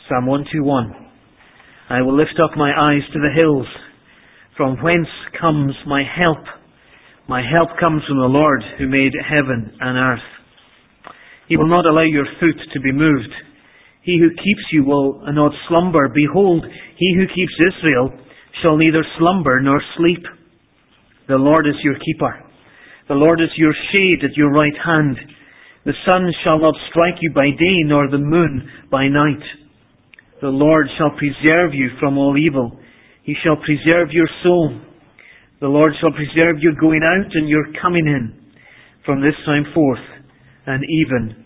Psalm 121. I will lift up my eyes to the hills. From whence comes my help? My help comes from the Lord who made heaven and earth. He will not allow your foot to be moved. He who keeps you will not slumber. Behold, he who keeps Israel shall neither slumber nor sleep. The Lord is your keeper. The Lord is your shade at your right hand. The sun shall not strike you by day, nor the moon by night. The Lord shall preserve you from all evil. He shall preserve your soul. The Lord shall preserve your going out and your coming in from this time forth and even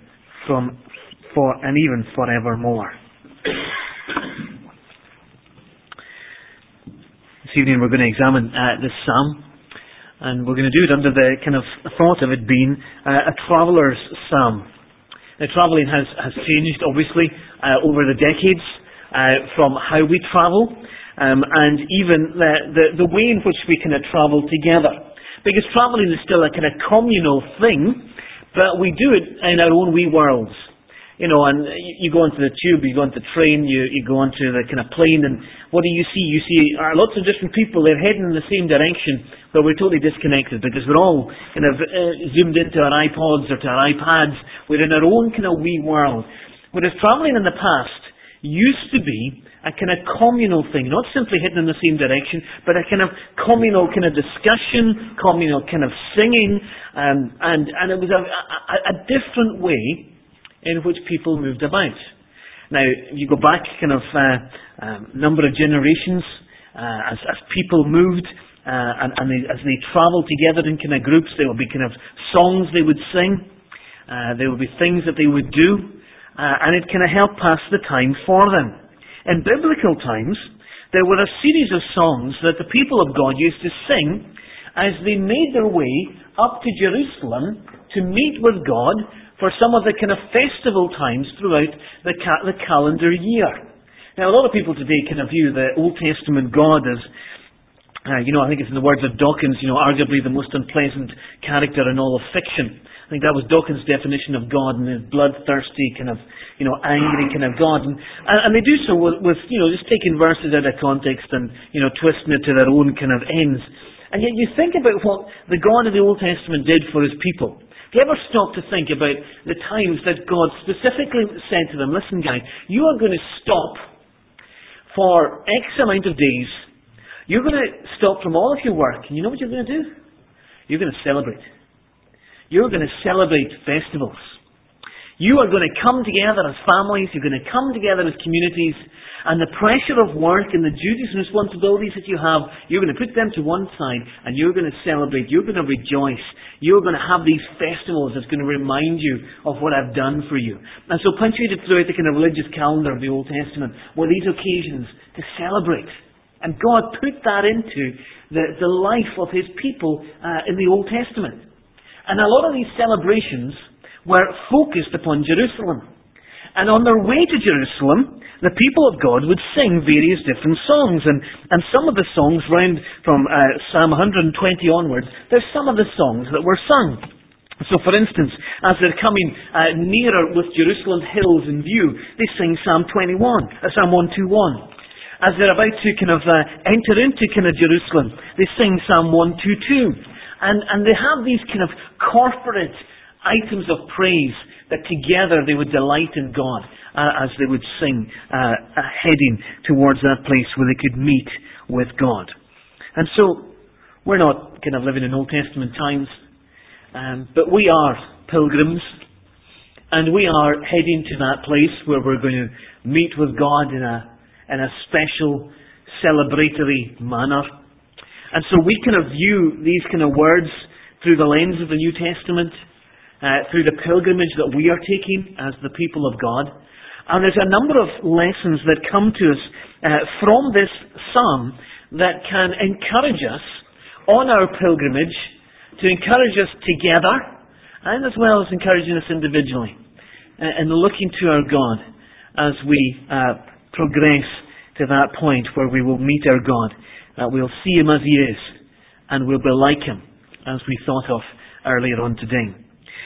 forevermore. This evening we're going to examine this psalm, and we're going to do it under the kind of thought of it being a traveller's psalm. Now, travelling has changed, obviously, over the decades from how we travel, and even the way in which we kind of travel together. Because travelling is still a kind of communal thing, but we do it in our own wee worlds. You know, and you go onto the tube, you go onto the train, you go onto the kind of plane, and what do you see? You see lots of different people, they're heading in the same direction, but we're totally disconnected because we're all kind of zoomed into our iPods or to our iPads. We're in our own kind of wee world. Whereas travelling in the past used to be a kind of communal thing, not simply heading in the same direction, but a kind of communal kind of discussion, communal kind of singing, and it was a different way in which people moved about. Now, if you go back kind of number of generations, as people moved, as they travelled together in kind of groups, there would be kind of songs they would sing, there would be things that they would do, and it kind of helped pass the time for them. In biblical times, there were a series of songs that the people of God used to sing as they made their way up to Jerusalem to meet with God for some of the kind of festival times throughout the calendar year. Now, a lot of people today kind of view the Old Testament God as, I think it's in the words of Dawkins, arguably the most unpleasant character in all of fiction. I think that was Dawkins' definition of God, and his bloodthirsty kind of, angry kind of God. And they do so with just taking verses out of context and, twisting it to their own kind of ends. And yet you think about what the God of the Old Testament did for his people. Have you ever stopped to think about the times that God specifically said to them, listen guys, you are going to stop for X amount of days. You're going to stop from all of your work. And you know what you're going to do? You're going to celebrate. You're going to celebrate festivals. You are going to come together as families. You're going to come together as communities. And the pressure of work and the duties and responsibilities that you have, you're going to put them to one side and you're going to celebrate. You're going to rejoice. You're going to have these festivals that's going to remind you of what I've done for you. And so punctuated throughout the kind of religious calendar of the Old Testament were these occasions to celebrate. And God put that into the life of his people in the Old Testament. And a lot of these celebrations were focused upon Jerusalem. And on their way to Jerusalem, the people of God would sing various different songs. And some of the songs round from Psalm 120 onwards, there's some of the songs that were sung. So for instance, as they're coming nearer with Jerusalem's hills in view, they sing Psalm 121. As they're about to kind of enter into kind of Jerusalem, they sing Psalm 122. And they have these kind of corporate items of praise that together they would delight in God as they would sing, heading towards that place where they could meet with God. And so, we're not kind of living in Old Testament times, but we are pilgrims, and we are heading to that place where we're going to meet with God in a special celebratory manner. And so we kind of view these kind of words through the lens of the New Testament, through the pilgrimage that we are taking as the people of God. And there's a number of lessons that come to us from this psalm that can encourage us on our pilgrimage, to encourage us together, and as well as encouraging us individually, and looking to our God as we progress to that point where we will meet our God. We'll see him as he is, and we'll be like him, as we thought of earlier on today.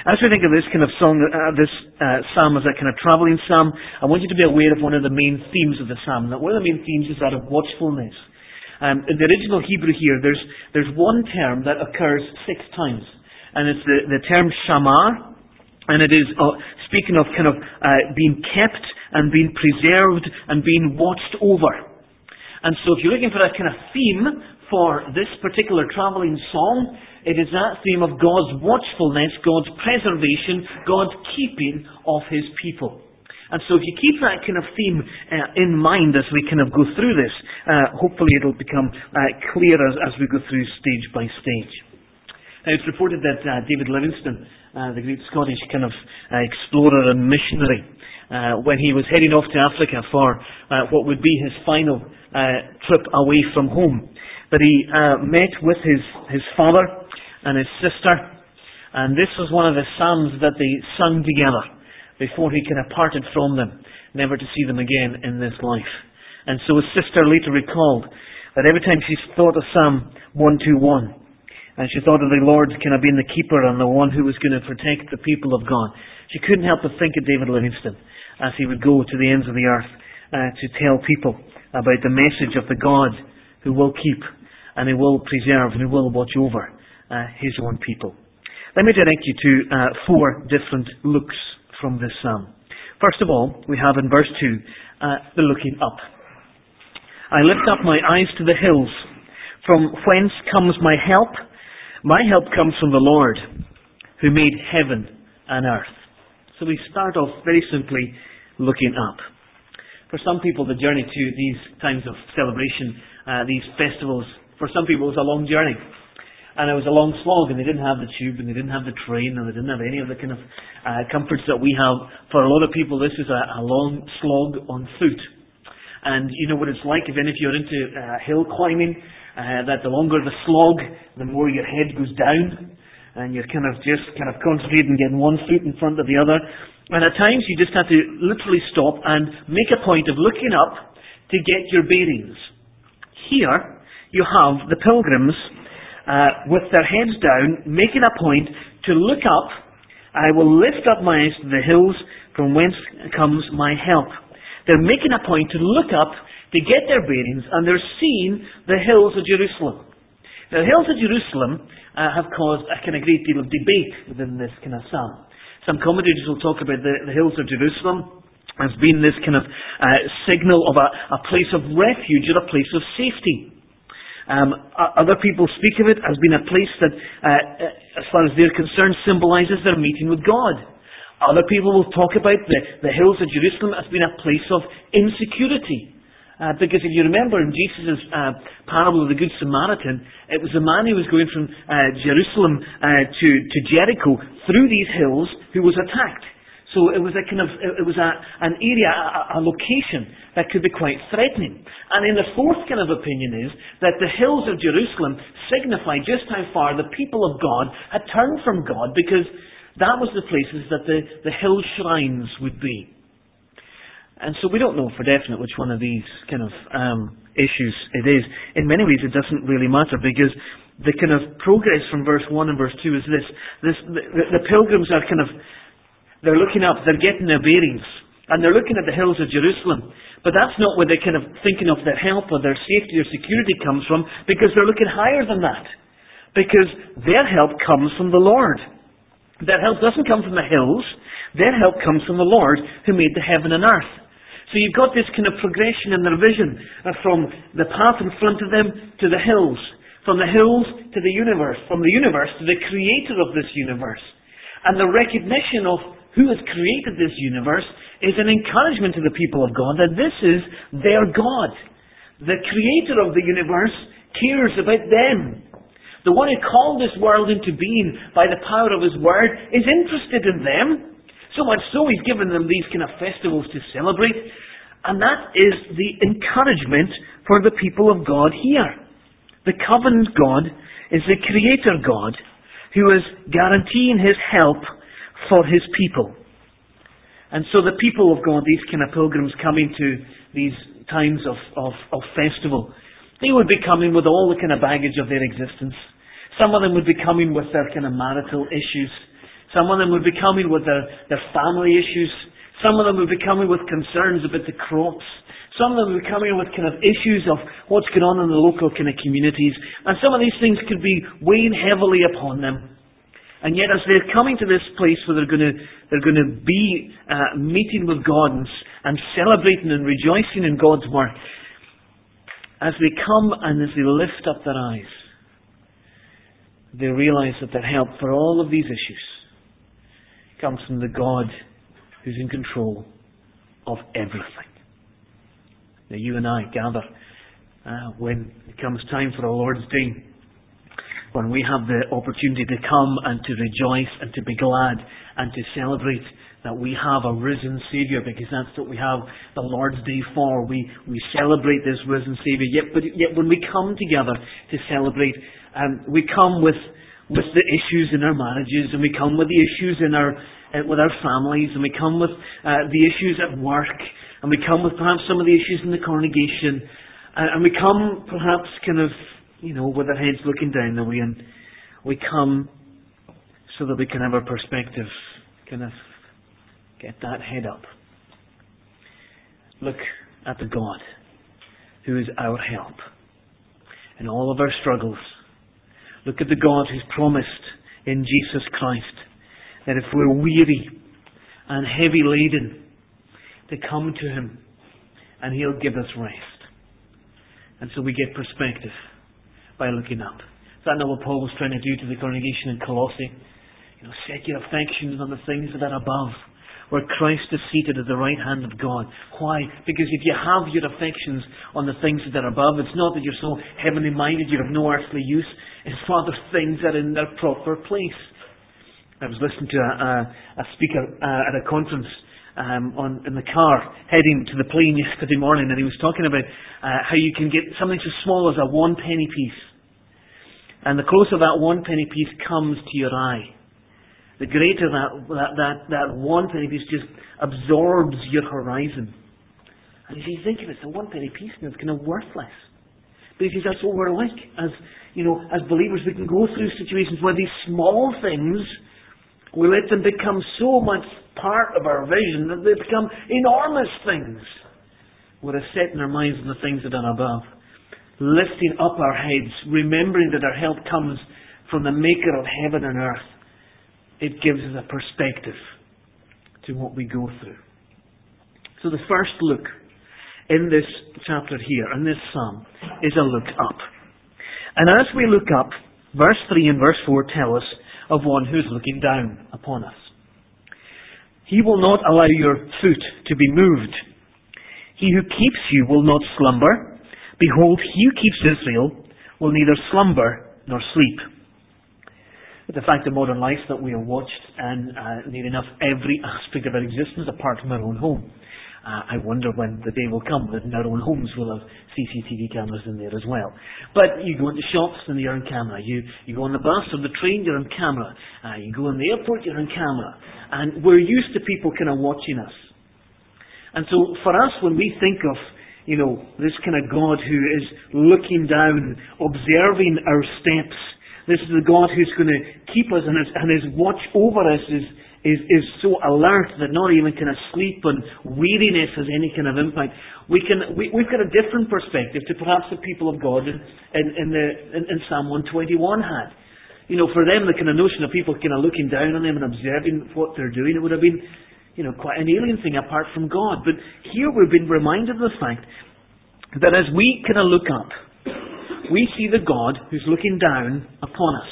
As we think of this kind of song, this psalm as a kind of travelling psalm, I want you to be aware of one of the main themes of the psalm. That one of the main themes is that of watchfulness. In the original Hebrew here, there's one term that occurs 6 times, and it's the term shamar, and it is speaking of kind of being kept and being preserved and being watched over. And so if you're looking for that kind of theme for this particular travelling song, it is that theme of God's watchfulness, God's preservation, God's keeping of His people. And so if you keep that kind of theme in mind as we kind of go through this, hopefully it'll become clear as we go through stage by stage. Now it's reported that David Livingstone, the great Scottish kind of explorer and missionary, when he was heading off to Africa for what would be his final trip away from home, that he met with his father and his sister, and this was one of the psalms that they sung together before he kind of parted from them, never to see them again in this life. And so his sister later recalled that every time she thought of Psalm 121, and she thought of the Lord kind of being the keeper and the one who was going to protect the people of God, she couldn't help but think of David Livingstone as he would go to the ends of the earth to tell people about the message of the God who will keep and who will preserve and who will watch over His own people. Let me direct you to 4 different looks from this psalm. First of all, we have in verse 2, the looking up. I lift up my eyes to the hills. From whence comes my help? My help comes from the Lord, who made heaven and earth. So we start off very simply looking up. For some people, the journey to these times of celebration, these festivals, for some people it was a long journey. And it was a long slog, and they didn't have the tube, and they didn't have the train, and they didn't have any of the kind of comforts that we have. For a lot of people, this is a long slog on foot. And you know what it's like if any of you are into hill climbing, that the longer the slog, the more your head goes down, and you're kind of concentrating getting one foot in front of the other. And at times you just have to literally stop and make a point of looking up to get your bearings. Here you have the pilgrims with their heads down, making a point to look up. I will lift up my eyes to the hills, from whence comes my help. They're making a point to look up to get their bearings, and they're seeing the hills of Jerusalem. Now, the hills of Jerusalem have caused a kind of great deal of debate within this kind of psalm. Some commentators will talk about the hills of Jerusalem as being this kind of signal of a place of refuge or a place of safety. Other people speak of it as being a place that, as far as they're concerned, symbolizes their meeting with God. Other people will talk about the hills of Jerusalem as being a place of insecurity. Because if you remember in Jesus' parable of the Good Samaritan, it was a man who was going from Jerusalem to Jericho through these hills who was attacked. So it was an area, a location that could be quite threatening. And in the fourth kind of opinion is that the hills of Jerusalem signify just how far the people of God had turned from God, because that was the places that the hill shrines would be. And so we don't know for definite which one of these kind of issues it is. In many ways it doesn't really matter, because the kind of progress from verse 1 and verse 2 is this. The pilgrims are they're looking up, they're getting their bearings, and they're looking at the hills of Jerusalem. But that's not where they're kind of thinking of their help or their safety or security comes from, because they're looking higher than that. Because their help comes from the Lord. Their help doesn't come from the hills, their help comes from the Lord who made the heaven and earth. So you've got this kind of progression in their vision, from the path in front of them to the hills, from the hills to the universe, from the universe to the creator of this universe. And the recognition of who has created this universe is an encouragement to the people of God that this is their God. The creator of the universe cares about them. The one who called this world into being by the power of His Word is interested in them. So much so He's given them these kind of festivals to celebrate. And that is the encouragement for the people of God here. The covenant God is the creator God who is guaranteeing His help for His people. And so the people of God, these kind of pilgrims coming to these times of festival, they would be coming with all the kind of baggage of their existence. Some of them would be coming with their kind of marital issues. Some of them would be coming with their family issues. Some of them would be coming with concerns about the crops. Some of them would be coming with kind of issues of what's going on in the local kind of communities. And some of these things could be weighing heavily upon them. And yet as they're coming to this place where they're going to be meeting with God and celebrating and rejoicing in God's work, as they come and as they lift up their eyes, they realize that their help for all of these issues comes from the God who's in control of everything. Now you and I gather when it comes time for the Lord's Day, when we have the opportunity to come and to rejoice and to be glad and to celebrate that we have a risen Saviour, because that's what we have the Lord's Day for. We celebrate this risen Saviour. Yet when we come together to celebrate, we come with the issues in our marriages, and we come with the issues with our families, and we come with the issues at work, and we come with perhaps some of the issues in the congregation, and we come perhaps kind of, with our heads looking down the way, and we come so that we can have our perspective, kind of get that head up. Look at the God who is our help in all of our struggles. Look at the God who's promised in Jesus Christ that if we're weary and heavy laden, to come to Him and He'll give us rest. And so we get perspective by looking up. Is that not what Paul was trying to do to the congregation in Colossae? Set your affections on the things that are above, where Christ is seated at the right hand of God. Why? Because if you have your affections on the things that are above, it's not that you're so heavenly minded you have no earthly use. It's rather things that are in their proper place. I was listening to a speaker at a conference in the car heading to the plane yesterday morning, and he was talking about how you can get something so small as a 1 penny piece, and the closer that 1 penny piece comes to your eye, the greater that 1 penny piece just absorbs your horizon. And if you think of it, it's a 1 penny piece, and it's kind of worthless. But he says that's what we're like as believers. We can go through situations where these small things, we let them become so much part of our vision that they become enormous things. We're setting our minds on the things that are above, lifting up our heads, remembering that our help comes from the Maker of heaven and earth. It gives us a perspective to what we go through. So the first look in this chapter here, in this psalm, is a look up. And as we look up, verse 3 and verse 4 tell us of one who is looking down upon us. He will not allow your foot to be moved. He who keeps you will not slumber. Behold, he who keeps Israel will neither slumber nor sleep. But the fact of modern life that we have watched and near enough every aspect of our existence apart from our own home. I wonder when the day will come that in our own homes we'll have CCTV cameras in there as well. But you go into shops and you're on camera. You go on the bus or the train, you're on camera. You go in the airport, you're on camera. And we're used to people kind of watching us. And so for us, when we think of, this kind of God who is looking down, observing our steps, this is the God who's going to keep us, and his watch over us is so alert that not even kind of sleep and weariness has any kind of impact. We've got a different perspective to perhaps the people of God in Psalm 121 had. For them, the kind of notion of people kind of looking down on them and observing what they're doing, it would have been, quite an alien thing apart from God. But here we've been reminded of the fact that as we kind of look up, we see the God who's looking down upon us.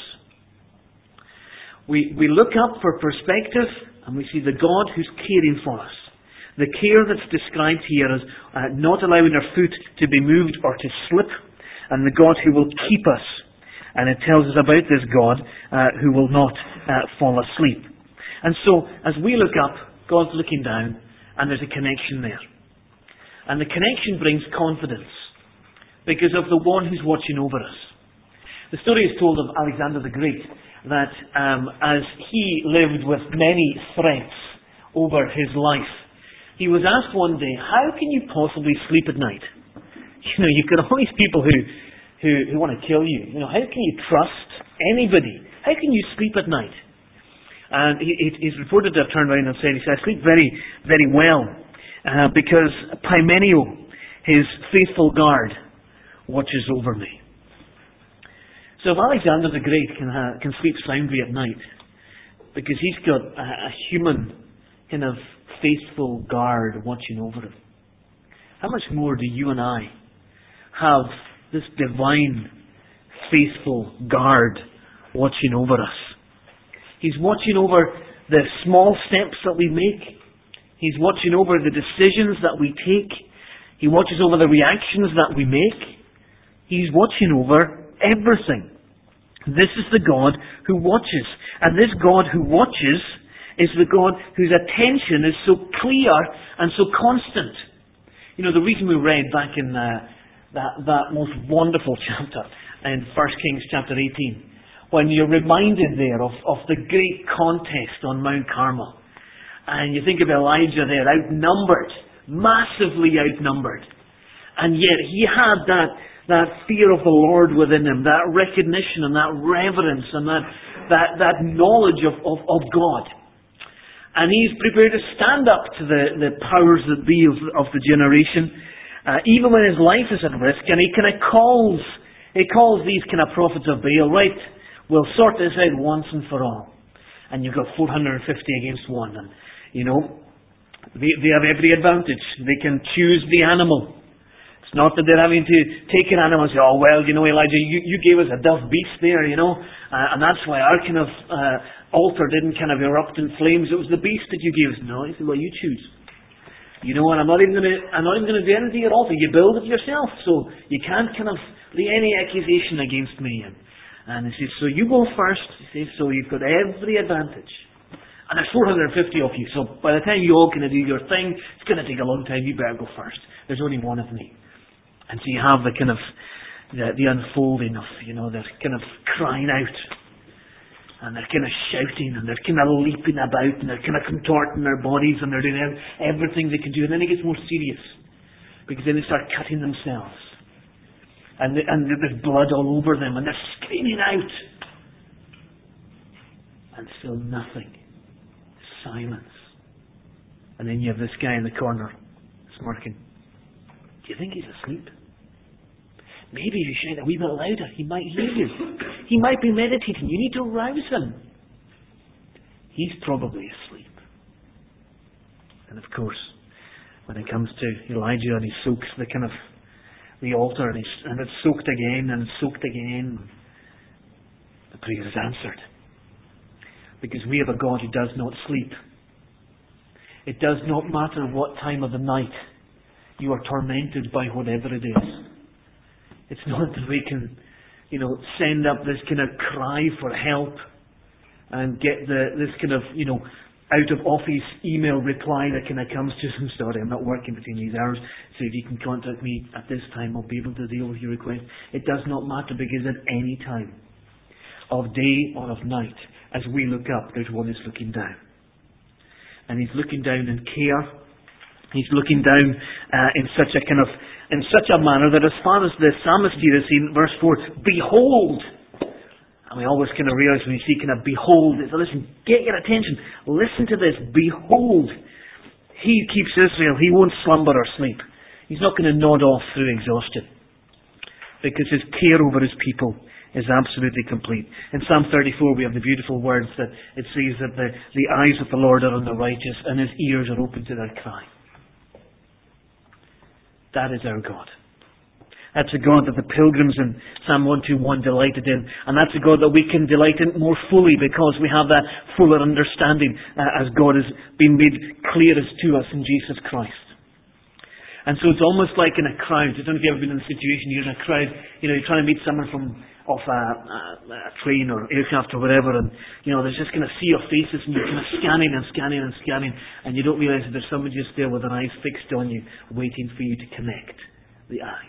We look up for perspective, and we see the God who's caring for us. The care that's described here as not allowing our foot to be moved or to slip, and the God who will keep us. And it tells us about this God who will not fall asleep. And so, as we look up, God's looking down, and there's a connection there. And the connection brings confidence, because of the one who's watching over us. The story is told of Alexander the Great, that as he lived with many threats over his life, he was asked one day, how can you possibly sleep at night? You've got all these people who want to kill you. How can you trust anybody? How can you sleep at night? And he's reported to have turned around and said, I sleep very, very well, because Pymenio, his faithful guard, watches over me. So if Alexander the Great can sleep soundly at night, because he's got a human kind of faithful guard watching over him, how much more do you and I have this divine faithful guard watching over us? He's watching over the small steps that we make. He's watching over the decisions that we take. He watches over the reactions that we make. He's watching over everything. This is the God who watches. And this God who watches is the God whose attention is so clear and so constant. You know, the reason we read back in that most wonderful chapter in 1 Kings chapter 18, when you're reminded there of the great contest on Mount Carmel. And you think of Elijah there, outnumbered, massively outnumbered. And yet he had that fear of the Lord within him, that recognition and that reverence and that knowledge of God. And he's prepared to stand up to the powers that be of the generation, even when his life is at risk. And he kind of calls these kind of prophets of Baal, right, we'll sort this out once and for all. And you've got 450 against one. And, you know, they have every advantage. They can choose the animal. It's not that they're having to take an animal and say, oh, well, you know, Elijah, you gave us a dove beast there, you know, and that's why our kind of altar didn't kind of erupt in flames. It was the beast that you gave us. No, he said, well, you choose. You know, and I'm not even going to do anything at all. You build it yourself, so you can't kind of lay any accusation against me. And he says, so you go first. He says, so you've got every advantage. And there's 450 of you, so by the time you all kind of do your thing, it's going to take a long time. You better go first. There's only one of me. And so you have the kind of, the unfolding of, you know, they're kind of crying out. And they're kind of shouting, and they're kind of leaping about, and they're kind of contorting their bodies, and they're doing everything they can do. And then it gets more serious, because then they start cutting themselves. And there's blood all over them, and they're screaming out. And still nothing. Silence. And then you have this guy in the corner, smirking. Do you think he's asleep? Maybe if you shout a wee bit louder, he might hear you. He might be meditating. You need to rouse him. He's probably asleep. And of course, when it comes to Elijah and he soaks the altar and it's soaked again and soaked again, the prayer is answered. Because we have a God who does not sleep. It does not matter what time of the night you are tormented by whatever it is. It's not that we can, you know, send up this kind of cry for help and get this kind of, you know, out of office email reply that kind of comes to them. Sorry, I'm not working between these hours, so if you can contact me at this time, I'll be able to deal with your request. It does not matter, because at any time, of day or of night, as we look up, there's one who's looking down. And he's looking down in care. He's looking down in such a manner that as far as the psalmist here is in verse 4, behold. And we always kind of realize when you see kind of behold, it's, listen, get your attention. Listen to this. Behold, he keeps Israel. He won't slumber or sleep. He's not going to nod off through exhaustion, because his care over his people is absolutely complete. In Psalm 34 we have the beautiful words that it says that the eyes of the Lord are on the righteous, and his ears are open to their cry. That is our God. That's a God that the pilgrims in Psalm 121 delighted in. And that's a God that we can delight in more fully, because we have that fuller understanding as God has been made clearest to us in Jesus Christ. And so it's almost like in a crowd. I don't know if you've ever been in a situation, you're in a crowd, you know, you're trying to meet someone off a train or aircraft or whatever, and, you know, there's just kind of sea of faces, and you're kind of scanning and scanning and scanning, and you don't realise that there's somebody just there with their eyes fixed on you, waiting for you to connect the eyes.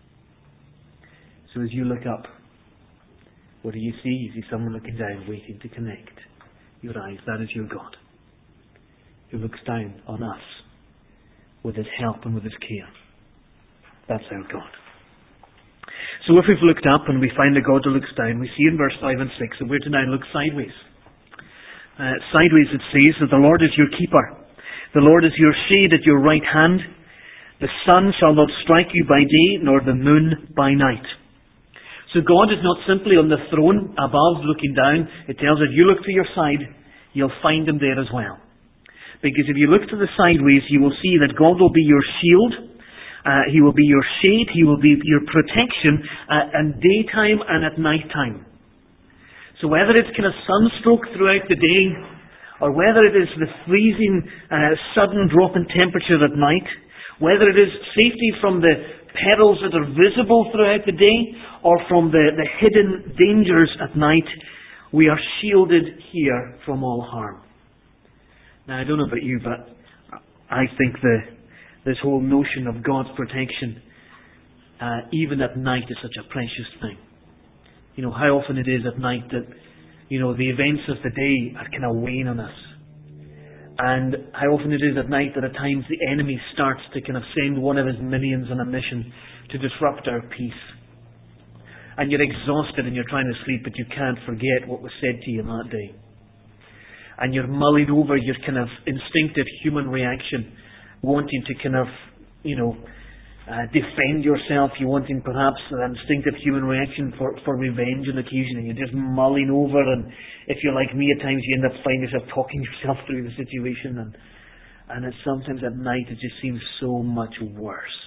So as you look up, what do you see? You see someone looking down, waiting to connect your eyes. That is your God, who looks down on us with his help and with his care. That's our God. So if we've looked up and we find a God who looks down, we see in verse 5 and 6 that we're to now look sideways. Sideways it says that the Lord is your keeper. The Lord is your shade at your right hand. The sun shall not strike you by day, nor the moon by night. So God is not simply on the throne above looking down. It tells us if you look to your side, you'll find Him there as well. Because if you look to the sideways, you will see that God will be your shield. He will be your shade. He will be your protection in daytime and at night time. So whether it's kind of sunstroke throughout the day, or whether it is the freezing, sudden drop in temperature at night, whether it is safety from the perils that are visible throughout the day, or from the hidden dangers at night, we are shielded here from all harm. Now, I don't know about you, but I think this whole notion of God's protection, even at night, is such a precious thing. You know, how often it is at night that, you know, the events of the day are kind of weighing on us. And how often it is at night that at times the enemy starts to kind of send one of his minions on a mission to disrupt our peace. And you're exhausted and you're trying to sleep, but you can't forget what was said to you that day. And you're mulling over your kind of instinctive human reaction, wanting to kind of, you know, defend yourself. You're wanting perhaps an instinctive human reaction for revenge on occasion, and you're just mulling over, and if you're like me at times you end up finding yourself talking yourself through the situation, and it's sometimes at night it just seems so much worse.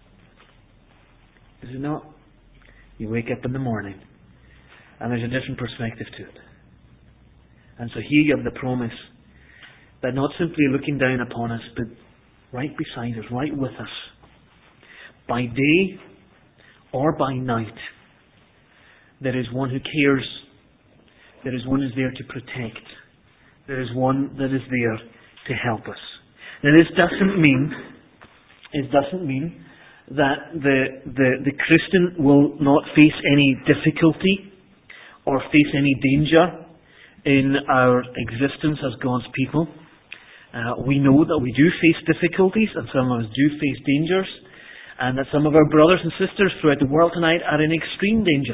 Is it not? You wake up in the morning and there's a different perspective to it. And so here you have the promise that not simply looking down upon us, but right beside us, right with us, by day or by night, there is one who cares. There is one who is there to protect. There is one that is there to help us. Now this doesn't mean that the Christian will not face any difficulty or face any danger in our existence as God's people. We know that we do face difficulties, and some of us do face dangers, and that some of our brothers and sisters throughout the world tonight are in extreme danger.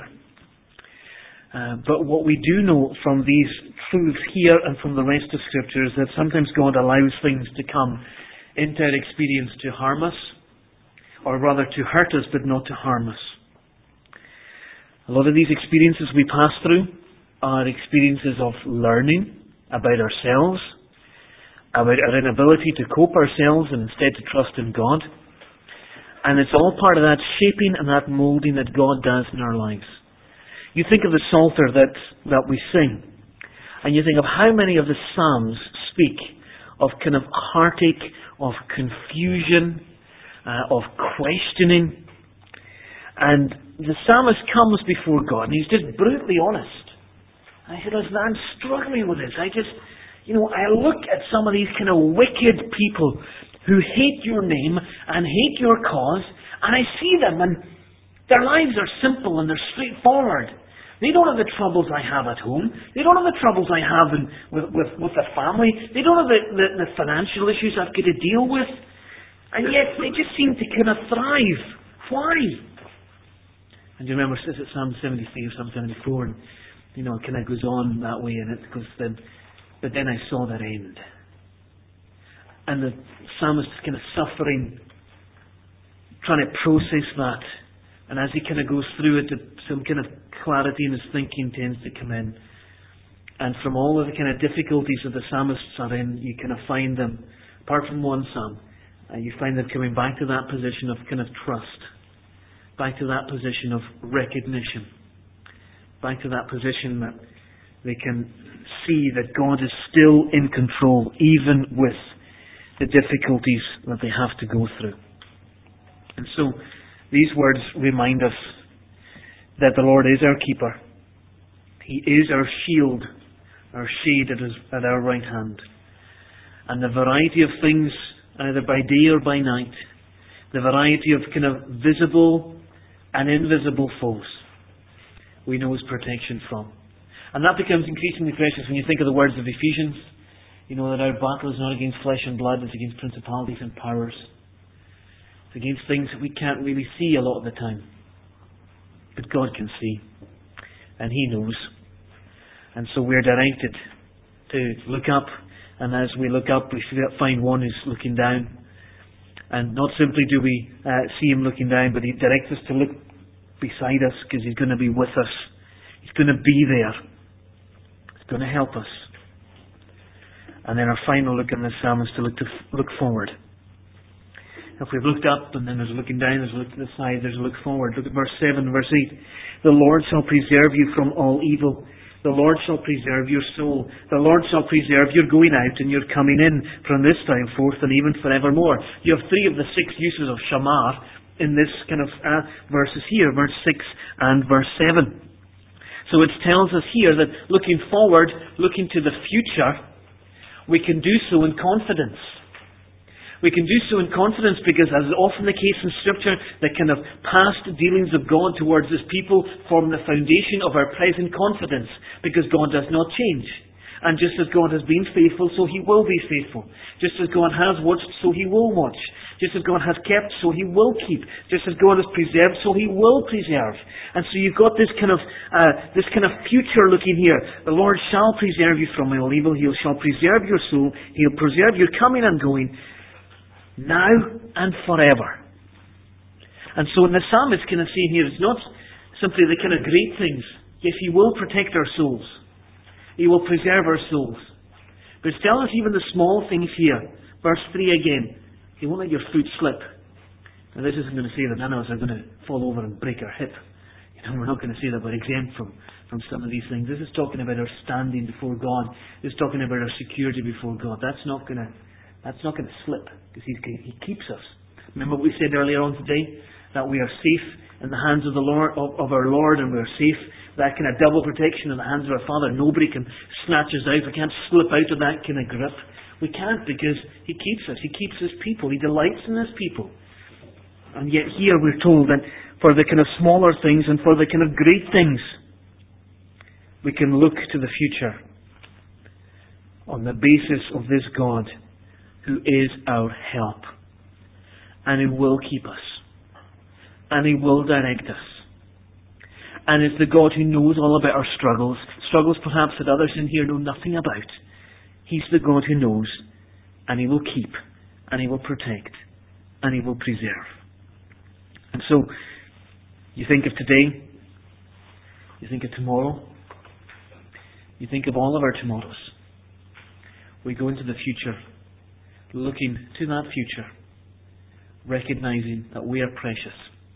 But what we do know from these truths here and from the rest of Scripture is that sometimes God allows things to come into our experience to harm us, or rather to hurt us, but not to harm us. A lot of these experiences we pass through are experiences of learning about ourselves, about our inability to cope ourselves and instead to trust in God. And it's all part of that shaping and that moulding that God does in our lives. You think of the Psalter that we sing, and you think of how many of the Psalms speak of kind of heartache, of confusion, of questioning. And the psalmist comes before God and he's just brutally honest. And he said, listen, I'm struggling with this. I look at some of these kind of wicked people who hate your name and hate your cause, and I see them and their lives are simple and they're straightforward. They don't have the troubles I have at home. They don't have the troubles I have with the family. They don't have the financial issues I've got to deal with. And yet they just seem to kind of thrive. Why? And you remember, is it Psalm 73 or Psalm 74? And, you know, it kind of goes on that way, and it goes then. But then I saw that end. And the psalmist is kind of suffering, trying to process that. And as he kind of goes through it, some kind of clarity in his thinking tends to come in. And from all of the kind of difficulties that the psalmists are in, you kind of find them, apart from one psalm, you find them coming back to that position of kind of trust, back to that position of recognition, back to that position that they can see that God is still in control, even with the difficulties that they have to go through. And so, these words remind us that the Lord is our keeper. He is our shield, our shade at our right hand. And the variety of things, either by day or by night, the variety of kind of visible and invisible foes, we know His protection from. And that becomes increasingly precious when you think of the words of Ephesians. You know that our battle is not against flesh and blood, it's against principalities and powers. It's against things that we can't really see a lot of the time. But God can see. And He knows. And so we're directed to look up, and as we look up, we find one who's looking down. And not simply do we see him looking down, but he directs us to look beside us, because he's going to be with us. He's going to be there. He's going to help us. And then our final look in this psalm is to look forward. If we've looked up, and then there's looking down, there's a look to the side, there's a look forward. Look at verse 7 and verse 8. The Lord shall preserve you from all evil. The Lord shall preserve your soul. The Lord shall preserve your going out and your coming in from this time forth and even forevermore. You have 3 of the 6 uses of shamar in this kind of verses here, verse 6 and verse 7. So it tells us here that looking forward, looking to the future, we can do so in confidence. We can do so in confidence because, as is often the case in Scripture, the kind of past dealings of God towards His people form the foundation of our present confidence, because God does not change. And just as God has been faithful, so He will be faithful. Just as God has watched, so He will watch. Just as God has kept, so He will keep. Just as God has preserved, so He will preserve. And so you've got this kind of future looking here. The Lord shall preserve you from all evil. He shall preserve your soul. He'll preserve your coming and going, now and forever. And so in the psalmist kind of saying here, it's not simply the kind of great things. Yes, He will protect our souls. He will preserve our souls. But it's telling us even the small things here. Verse 3 again. He won't let your foot slip. Now this isn't going to say that none of us are going to fall over and break our hip. We're not going to say that we're exempt from some of these things. This is talking about our standing before God. This is talking about our security before God. That's not going to slip, because He keeps us. Remember what we said earlier on today? That we are safe in the hands of the Lord, of our Lord, and we are safe, that kind of double protection in the hands of our Father. Nobody can snatch us out. We can't slip out of that kind of grip. We can't, because He keeps us. He keeps His people. He delights in His people. And yet here we're told that for the kind of smaller things and for the kind of great things, we can look to the future on the basis of this God who is our help, and He will keep us, and He will direct us, and is the God who knows all about our struggles perhaps that others in here know nothing about. He's the God who knows, and He will keep, and He will protect, and He will preserve. And so, you think of today, you think of tomorrow, you think of all of our tomorrows. We go into the future, looking to that future, recognizing that we are precious.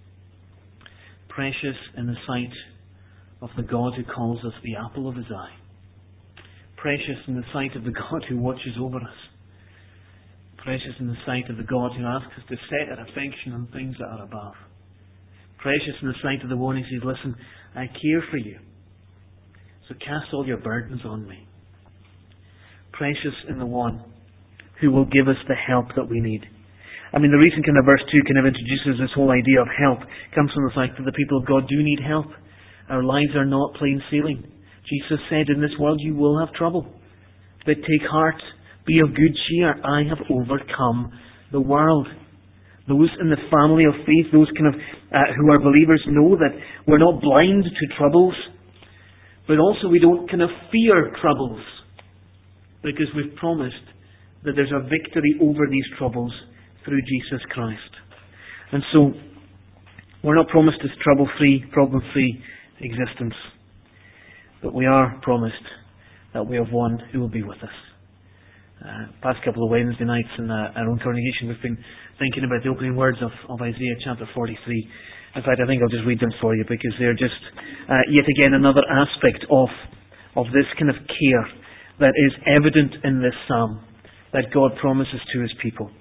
Precious in the sight of the God who calls us the apple of His eye. Precious in the sight of the God who watches over us. Precious in the sight of the God who asks us to set our affection on things that are above. Precious in the sight of the one who says, listen, I care for you, so cast all your burdens on me. Precious in the one who will give us the help that we need. I mean, the reason kind of verse 2 kind of introduces this whole idea of help comes from the fact that the people of God do need help. Our lives are not plain sailing. Jesus said, in this world you will have trouble. But take heart, be of good cheer. I have overcome the world. Those in the family of faith, those kind of who are believers, know that we're not blind to troubles, but also we don't kind of fear troubles, because we've promised that there's a victory over these troubles through Jesus Christ. And so, we're not promised this trouble-free, problem-free existence, but we are promised that we have one who will be with us. Past couple of Wednesday nights in our own congregation, we've been thinking about the opening words of Isaiah chapter 43. In fact, I think I'll just read them for you, because they're just yet again another aspect of this kind of care that is evident in this psalm that God promises to His people.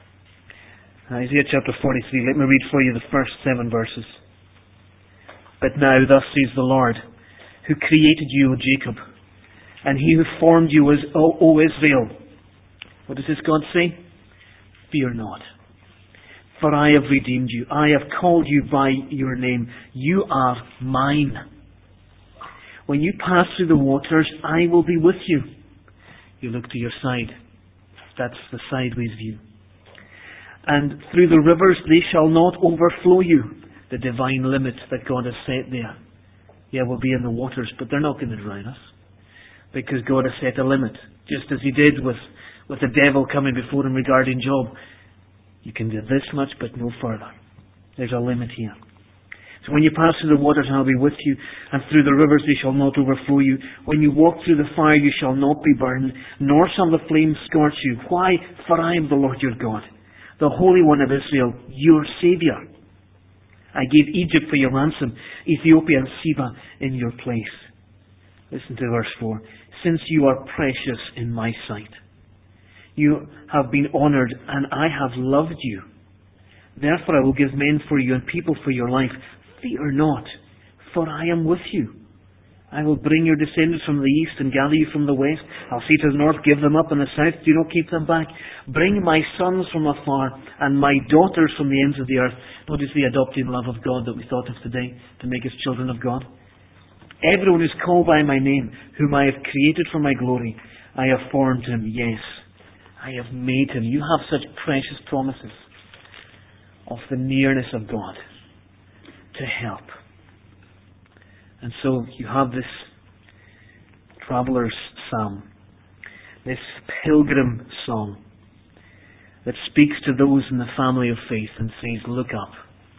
Isaiah chapter 43, let me read for you the first 7 verses. But now thus says the Lord, who created you, O Jacob, and He who formed you, O Israel. What does this God say? Fear not, for I have redeemed you. I have called you by your name. You are mine. When you pass through the waters, I will be with you. You look to your side. That's the sideways view. And through the rivers they shall not overflow you. The divine limit that God has set there. Yeah, we'll be in the waters, but they're not going to drown us. because God has set a limit, just as He did with the devil coming before Him regarding Job. You can do this much, but no further. There's a limit here. So when you pass through the waters, I'll be with you, and through the rivers they shall not overflow you. When you walk through the fire, you shall not be burned, nor shall the flames scorch you. Why? For I am the Lord your God, the Holy One of Israel, your Saviour. I gave Egypt for your ransom, Ethiopia and Seba in your place. Listen to verse 4. Since you are precious in my sight, you have been honoured, and I have loved you. Therefore I will give men for you and people for your life. Fear not, for I am with you. I will bring your descendants from the east and gather you from the west. I'll see to the north, give them up in the south, do not keep them back. Bring my sons from afar and my daughters from the ends of the earth. Notice the adopted love of God that we thought of today, to make us children of God. Everyone who is called by my name, whom I have created for my glory, I have formed him. Yes, I have made him. You have such precious promises of the nearness of God to help. And so you have this traveller's psalm, this pilgrim song that speaks to those in the family of faith and says, look up.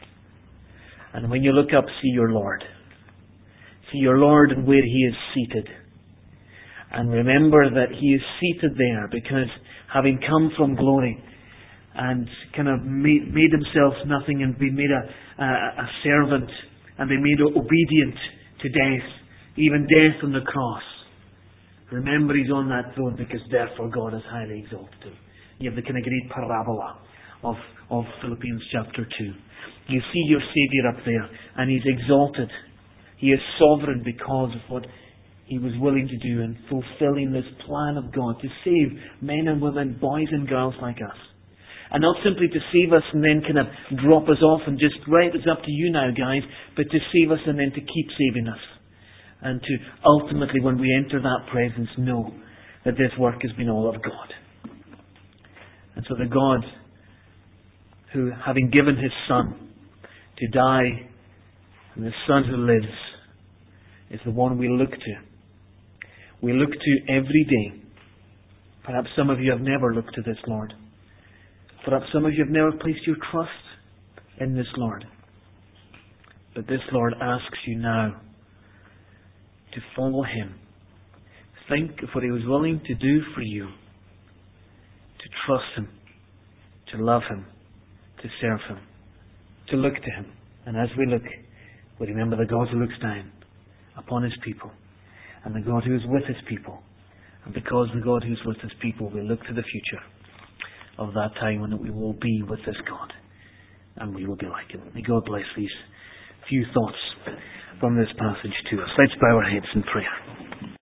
And when you look up, see your Lord. See your Lord and where He is seated. And remember that He is seated there because having come from glory and kind of made Himself nothing and been made a servant and been made obedient to death, even death on the cross. Remember He's on that throne because therefore God has highly exalted Him. You have the kind of great parabola of Philippians chapter 2. You see your Saviour up there and He's exalted. He is sovereign because of what He was willing to do in fulfilling this plan of God to save men and women, boys and girls like us. And not simply to save us and then kind of drop us off and just, right, it's up to you now, guys, but to save us and then to keep saving us. And to ultimately, when we enter that presence, know that this work has been all of God. And so the God who, having given His Son to die, and the Son who lives, is the one we look to. We look to every day. Perhaps some of you have never looked to this Lord. Perhaps some of you have never placed your trust in this Lord. But this Lord asks you now to follow Him. Think of what He was willing to do for you. To trust Him. To love Him. To serve Him. To look to Him. And as we look, we remember the God who looks down upon His people. And the God who is with His people. And because the God who is with His people, we look to the future of that time when we will be with this God. And we will be like Him. May God bless these few thoughts from this passage to us. Let's bow our heads in prayer.